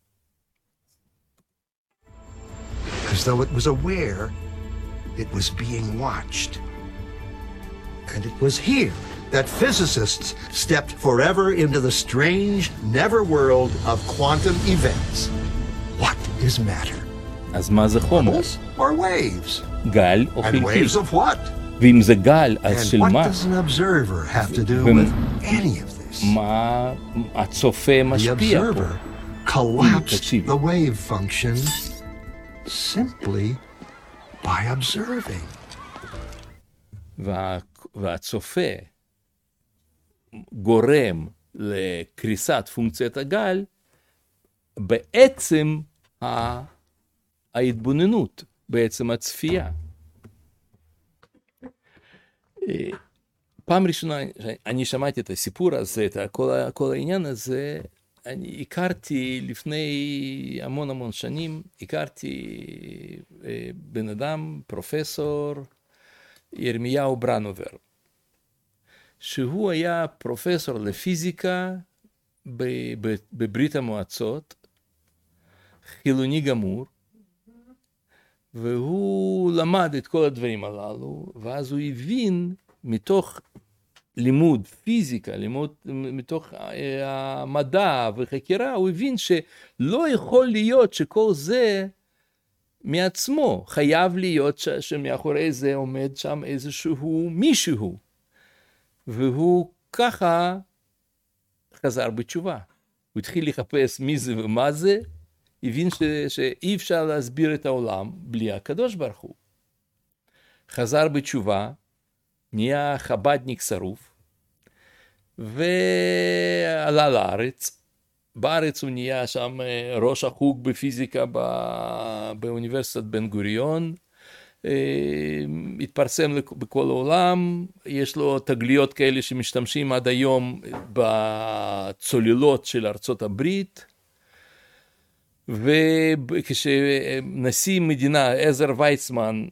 As though it was aware, it was being watched. And it was here that physicists stepped forever into the strange, never world of quantum events. What is matter? אז מה זה חומר? Or waves? גל או And חלקיק? waves of what? ואם זה גל, אז של And what מה? does an observer have to do with any of this? מה הצופה The משפיע פה? observer collapsed תקשיב. the wave function simply by observing. וה, והצופה גורם לקריסת פונקציית הגל בעצם ה... ההתבוננות, בעצם הצפייה. פעם ראשונה, אני שמעתי את הסיפור הזה, את כל, כל העניין הזה, אני הכרתי לפני המון המון שנים, הכרתי בן אדם, פרופסור ירמיהו ברנובר, שהוא היה פרופסור לפיזיקה בברית המועצות, חילוני גמור, והוא למד את כל הדברים הללו, ואז הוא הבין מתוך לימוד פיזיקה, לימוד מתוך המדע וחקירה, הוא הבין שלא יכול להיות שכל זה מעצמו, חייב להיות ש- שמאחורי זה עומד שם איזשהו מישהו, והוא ככה חזר בתשובה. הוא התחיל לחפש מי זה ומה זה, הבין ש- שאי אפשר להסביר את העולם בלי הקדוש ברוך הוא. חזר בתשובה, נהיה חבדניק שרוף, ועלה לארץ. בארץ הוא נהיה שם ראש החוג בפיזיקה באוניברסיטת בן גוריון, התפרסם בכל העולם, יש לו תגליות כאלה שמשתמשים עד היום בצוללות של ארצות הברית, וכשנשיא מדינה עזר ויצמן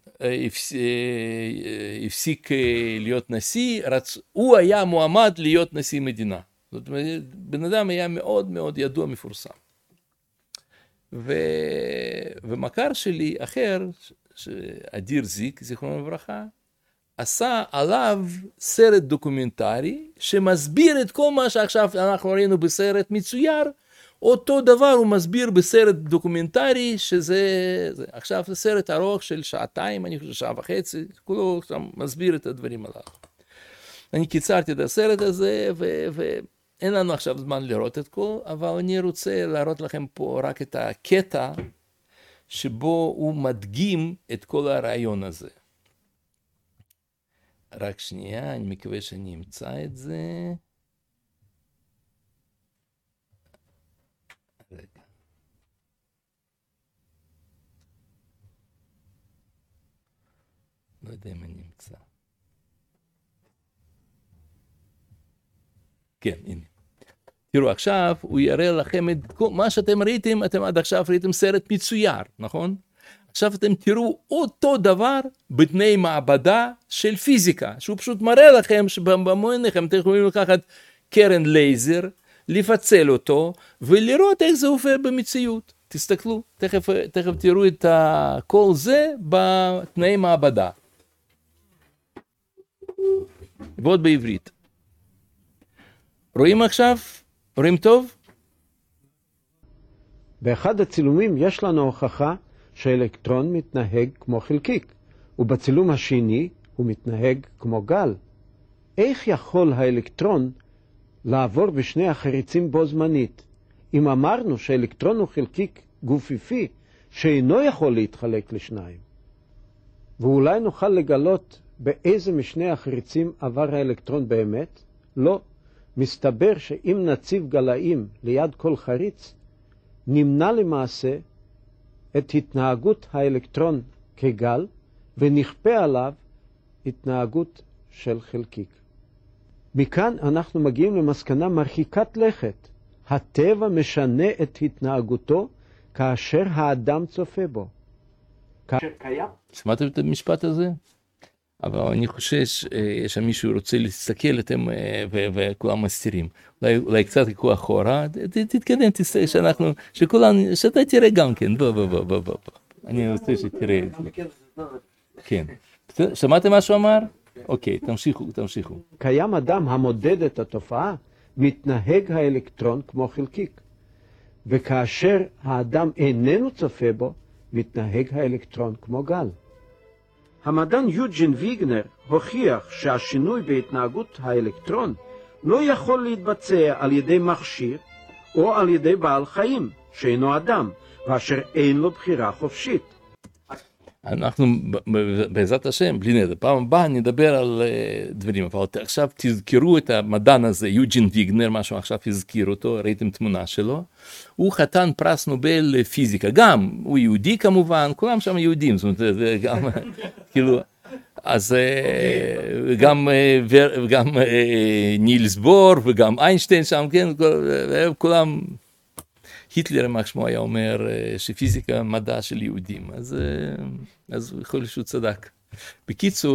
הפסיק להיות נשיא, הוא היה מועמד להיות נשיא מדינה. זאת אומרת, בן אדם היה מאוד מאוד ידוע מפורסם. ו... ומכר שלי אחר, אדיר זיק, זיכרונו לברכה, עשה עליו סרט דוקומנטרי, שמסביר את כל מה שעכשיו אנחנו ראינו בסרט מצויר, אותו דבר הוא מסביר בסרט דוקומנטרי, שזה, זה, עכשיו זה סרט ארוך של שעתיים, אני חושב שעה וחצי, כולו מסביר את הדברים הללו. אני קיצרתי את הסרט הזה, ו... ו... אין לנו עכשיו זמן לראות את כל, אבל אני רוצה להראות לכם פה רק את הקטע שבו הוא מדגים את כל הרעיון הזה. רק שנייה, אני מקווה שאני אמצא את זה. רגע. לא יודע אם אני אמצא. כן, הנה. תראו, עכשיו הוא יראה לכם את כל מה שאתם ראיתם, אתם עד עכשיו ראיתם סרט מצויר, נכון? עכשיו אתם תראו אותו דבר בתנאי מעבדה של פיזיקה, שהוא פשוט מראה לכם שבמועניכם אתם יכולים לקחת קרן לייזר, לפצל אותו, ולראות איך זה עובר במציאות. תסתכלו, תכף, תכף תראו את כל זה בתנאי מעבדה. ועוד בעברית. רואים עכשיו? רואים טוב? באחד הצילומים יש לנו הוכחה שהאלקטרון מתנהג כמו חלקיק, ובצילום השני הוא מתנהג כמו גל. איך יכול האלקטרון לעבור בשני החריצים בו זמנית? אם אמרנו שהאלקטרון הוא חלקיק גופיפי שאינו יכול להתחלק לשניים. ואולי נוכל לגלות באיזה משני החריצים עבר האלקטרון באמת? לא. מסתבר שאם נציב גלאים ליד כל חריץ, נמנע למעשה את התנהגות האלקטרון כגל, ונכפה עליו התנהגות של חלקיק. מכאן אנחנו מגיעים למסקנה מרחיקת לכת. הטבע משנה את התנהגותו כאשר האדם צופה בו. כאשר קיים. שמעתם את המשפט הזה? אבל אני חושב שיש שם מישהו רוצה להסתכל אתם וכולם מסתירים. אולי, אולי קצת יקחו אחורה, תתקדם, תסתכל שאנחנו, שכולם, שאתה תראה גם כן, בוא, בוא, בוא, בוא, בוא. אני רוצה שתראה את זה. כן. שמעתם מה שהוא אמר? אוקיי, תמשיכו, תמשיכו. קיים אדם המודד את התופעה, מתנהג האלקטרון כמו חלקיק. וכאשר האדם איננו צופה בו, מתנהג האלקטרון כמו גל. המדען יוג'ין ויגנר הוכיח שהשינוי בהתנהגות האלקטרון לא יכול להתבצע על ידי מכשיר או על ידי בעל חיים שאינו אדם, ואשר אין לו בחירה חופשית. אנחנו בעזרת השם, בלי נדר, פעם הבאה נדבר על דברים, אבל עכשיו תזכרו את המדען הזה, יוג'ין ויגנר, מה שעכשיו הזכיר אותו, ראיתם תמונה שלו, הוא חתן פרס נובל לפיזיקה, גם, הוא יהודי כמובן, כולם שם יהודים, זאת אומרת, גם, כאילו, אז גם, גם נילס בור וגם איינשטיין שם, כן, כולם, היטלר, מה שמו היה אומר, שפיזיקה מדע של יהודים, אז, אז יכול להיות שהוא צדק. בקיצור,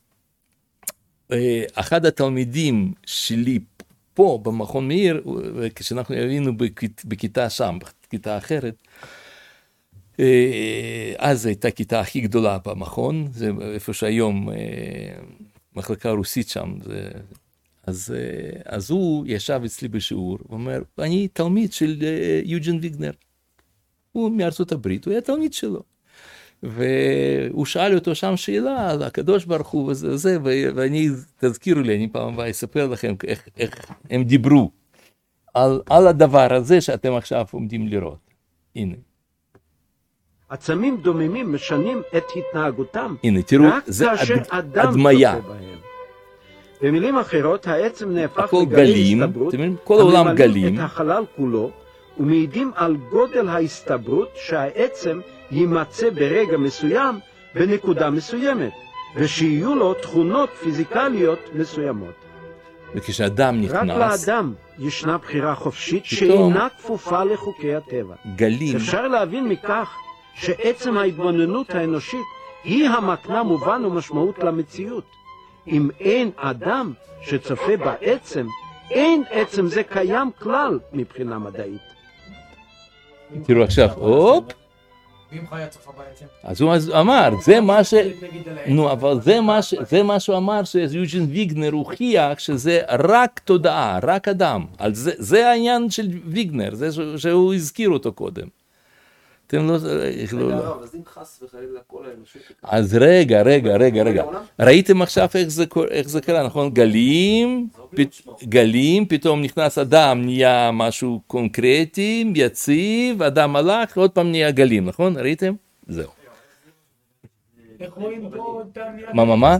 אחד התלמידים שלי פה במכון מאיר, כשאנחנו היינו בכיתה שם, בכיתה אחרת, אז הייתה כיתה הכי גדולה במכון, זה איפה שהיום מחלקה רוסית שם, זה... אז, אז הוא ישב אצלי בשיעור, הוא אומר, אני תלמיד של יוג'ין ויגנר, הוא מארצות הברית, הוא היה תלמיד שלו. והוא שאל אותו שם שאלה על הקדוש ברוך הוא וזה, וזה, ואני, תזכירו לי, אני פעם הבאה אספר לכם איך, איך הם דיברו על, על הדבר הזה שאתם עכשיו עומדים לראות. הנה. עצמים דוממים משנים את התנהגותם. הנה, תראו, זה הדמיה. במילים אחרות, העצם נהפך הכל גלים, כל העולם גלים. את החלל כולו, ומעידים על גודל ההסתברות שהעצם יימצא ברגע מסוים בנקודה מסוימת, ושיהיו לו תכונות פיזיקליות מסוימות. וכשאדם נכנס... רק לאדם ישנה בחירה חופשית שאינה כפופה לחוקי הטבע. גלים. אפשר להבין מכך שעצם ההתבוננות האנושית היא המקנה מובן ומשמעות למציאות. אם אין אדם שצופה בעצם, אין עצם זה קיים כלל מבחינה מדעית. תראו עכשיו, הופ. ואם חיה צופה בעצם? אז הוא אמר, זה מה ש... נו, אבל זה מה ש... זה מה שהוא אמר, שיוג'ין ויגנר הוכיח שזה רק תודעה, רק אדם. זה, זה העניין של ויגנר, זה שהוא הזכיר אותו קודם. אתם לא... רגע, הרב, אז אם חס וחלילה כל האנושות... אז רגע, רגע, רגע, רגע. ראיתם עכשיו איך זה קרה, נכון? גלים, גלים, פתאום נכנס אדם, נהיה משהו קונקרטי, יציב, אדם הלך, עוד פעם נהיה גלים, נכון? ראיתם? זהו. איך רואים פה את העניין? מה, מה, מה?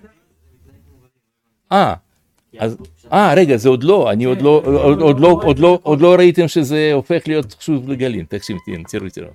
אה, אז... אה, רגע, זה עוד לא, אני עוד לא, עוד לא, עוד לא, עוד לא ראיתם שזה הופך להיות חשוב לגלים. תקשיב, תראו, תראו.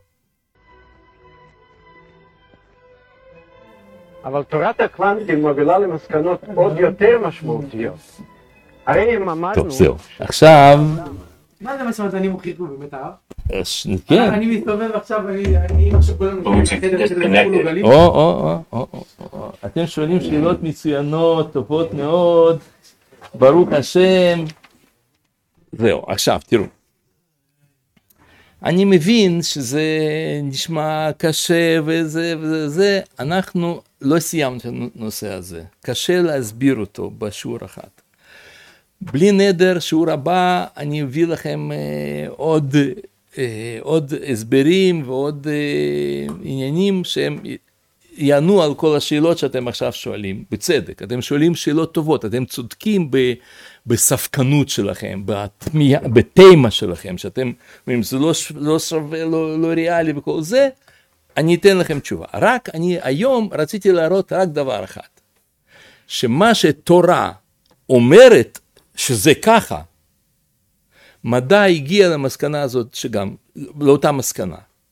אבל תורת הקוונטים מובילה למסקנות עוד יותר משמעותיות. הרי אם אמרנו... טוב, זהו. עכשיו... מה זה משמעות אני מוכיחו באמת הרב? כן. אני מסתובב עכשיו, אני עכשיו כולנו נשארים בחדר של כולו גלים. או, או, או, או, אתם שואלים שאלות מצוינות, טובות מאוד, ברוך השם. זהו, עכשיו, תראו. אני מבין שזה נשמע קשה וזה וזה, זה, אנחנו לא סיימנו את הנושא הזה. קשה להסביר אותו בשיעור אחד. בלי נדר, שיעור הבא, אני אביא לכם אה, עוד, אה, עוד הסברים ועוד אה, עניינים שהם יענו על כל השאלות שאתם עכשיו שואלים, בצדק. אתם שואלים שאלות טובות, אתם צודקים ב, בספקנות שלכם, בתמייה, בתמה שלכם, שאתם אומרים, זה לא, לא שווה, לא, לא ריאלי וכל זה, אני אתן לכם תשובה. רק אני היום רציתי להראות רק דבר אחד, שמה שתורה אומרת שזה ככה, מדע הגיע למסקנה הזאת שגם, לאותה מסקנה.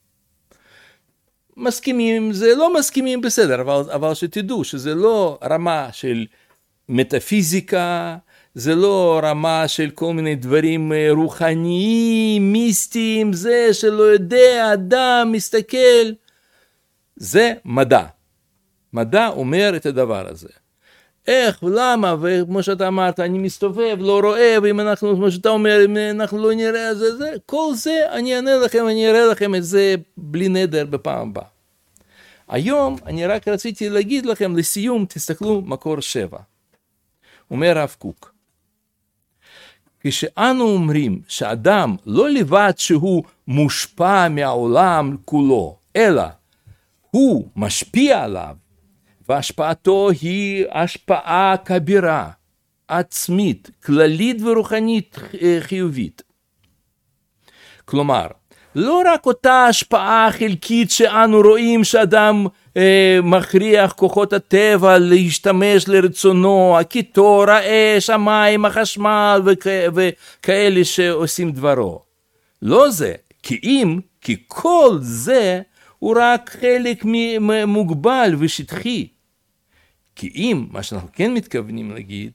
מסכימים, זה לא מסכימים בסדר, אבל, אבל שתדעו שזה לא רמה של מטאפיזיקה, זה לא רמה של כל מיני דברים רוחניים, מיסטיים, זה שלא יודע, אדם מסתכל, זה מדע. מדע אומר את הדבר הזה. איך, למה, וכמו שאתה אמרת, אני מסתובב, לא רואה, ואם אנחנו, כמו שאתה אומר, אם אנחנו לא נראה זה, זה, כל זה, אני אענה לכם, אני אראה לכם את זה בלי נדר בפעם הבאה. היום אני רק רציתי להגיד לכם, לסיום, תסתכלו מקור שבע. אומר הרב קוק, כשאנו אומרים שאדם לא לבד שהוא מושפע מהעולם כולו, אלא הוא משפיע עליו, והשפעתו היא השפעה כבירה, עצמית, כללית ורוחנית חיובית. כלומר, לא רק אותה השפעה חלקית שאנו רואים שאדם אה, מכריח כוחות הטבע להשתמש לרצונו, הקיטור, האש, המים, החשמל וכ... וכאלה שעושים דברו. לא זה, כי אם, כי כל זה הוא רק חלק מוגבל ושטחי. כי אם, מה שאנחנו כן מתכוונים להגיד,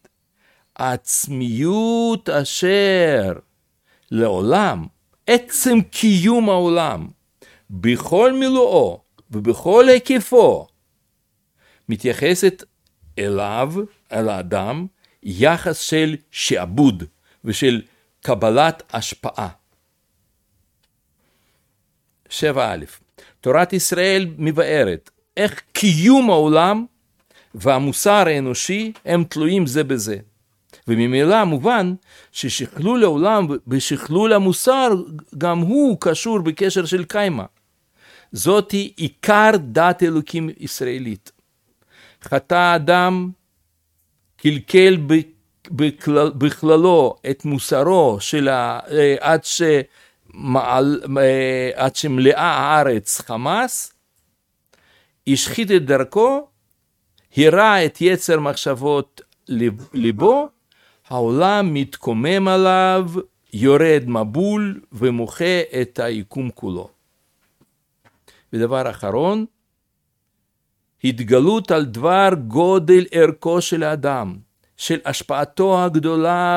עצמיות אשר לעולם, עצם קיום העולם, בכל מילואו ובכל היקפו, מתייחסת אליו, אל האדם, יחס של שעבוד ושל קבלת השפעה. שבע א', תורת ישראל מבארת איך קיום העולם והמוסר האנושי הם תלויים זה בזה. וממילא מובן ששכלול העולם ושכלול המוסר גם הוא קשור בקשר של קיימה. זאת היא עיקר דת אלוקים ישראלית. חטא האדם, קלקל בכלל, בכללו את מוסרו של ה... עד, שמעל... עד שמלאה הארץ חמאס, השחית את דרכו, הראה את יצר מחשבות ליבו, העולם מתקומם עליו, יורד מבול ומוחה את היקום כולו. ודבר אחרון, התגלות על דבר גודל ערכו של האדם, של השפעתו הגדולה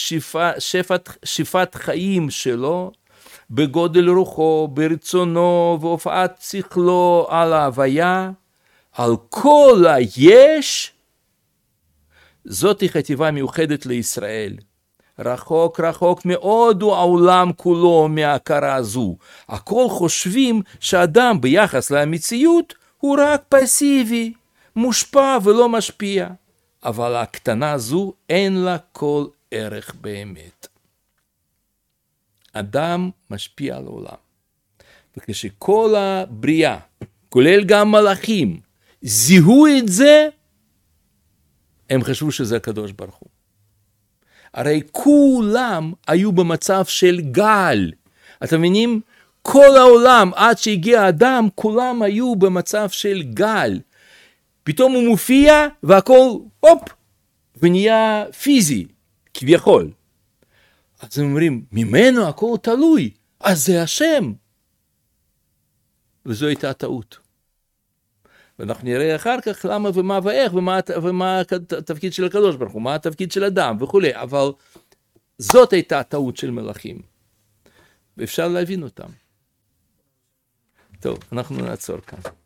בשפת חיים שלו, בגודל רוחו, ברצונו והופעת שכלו על ההוויה, על כל היש. זאת היא חטיבה מיוחדת לישראל. רחוק רחוק מאוד הוא העולם כולו מההכרה זו. הכל חושבים שאדם ביחס למציאות הוא רק פסיבי, מושפע ולא משפיע. אבל הקטנה זו אין לה כל ערך באמת. אדם משפיע על העולם. וכשכל הבריאה, כולל גם מלאכים, זיהו את זה, הם חשבו שזה הקדוש ברוך הוא. הרי כולם היו במצב של גל. אתם מבינים? כל העולם, עד שהגיע האדם, כולם היו במצב של גל. פתאום הוא מופיע, והכל, הופ, ונהיה פיזי, כביכול. אז הם אומרים, ממנו הכל תלוי, אז זה השם. וזו הייתה טעות. ואנחנו נראה אחר כך למה ומה ואיך, ומה, ומה התפקיד של הקדוש ברוך הוא, מה התפקיד של אדם וכו'. אבל זאת הייתה הטעות של מלאכים. ואפשר להבין אותם. טוב, אנחנו נעצור כאן.